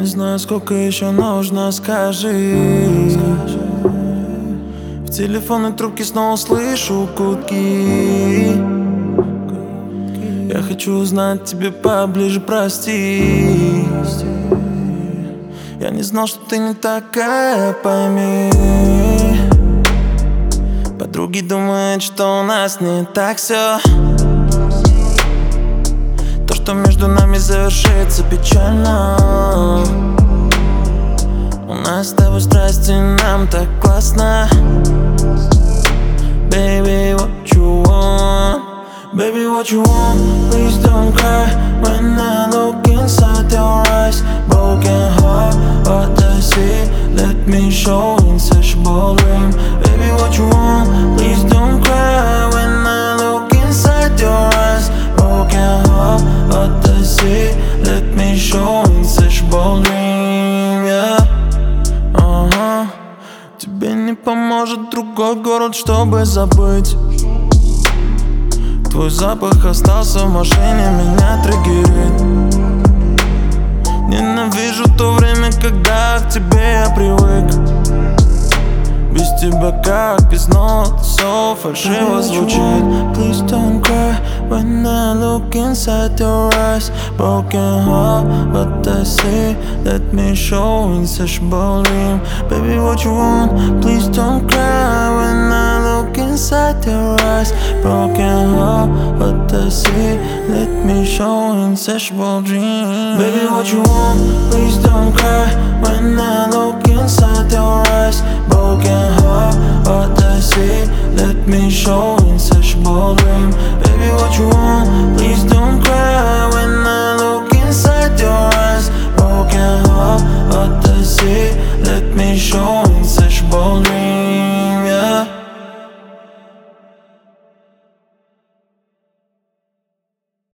знаю, сколько еще нужно, скажи. В телефонной трубке снова слышу гудки. Я хочу узнать тебе поближе, прости. Я не знал, что ты не такая, пойми. Подруги думают, что у нас не так все. То, что между нами завершится печально. У нас с тобой страсти, нам так классно. Baby, what you want? Baby, what you want? Please don't cry when I look inside your eyes. Broken heart, what I see. Let me show insatiable dream. Baby, what you want? Please don't cry when I look inside your eyes. Broken heart, what I see. Let me show insatiable dream, yeah. Тебе не поможет другой город, чтобы забыть. Твой запах остался в машине, меня триггерит. Ненавижу то время, когда к тебе я привык. Без тебя как без нот, все фальшиво звучит. Please don't cry when I look inside your eyes. Broken heart, what I see. Let me show insatiable dream. Baby, what you want? Please don't cry when I look inside your eyes. Broken heart, what I see. Let me show insatiable dream. Baby, what you want? Please don't cry when I look inside your eyes. Broken heart, what I see. Let me show insatiable dream. Baby, what you want? Please don't cry when I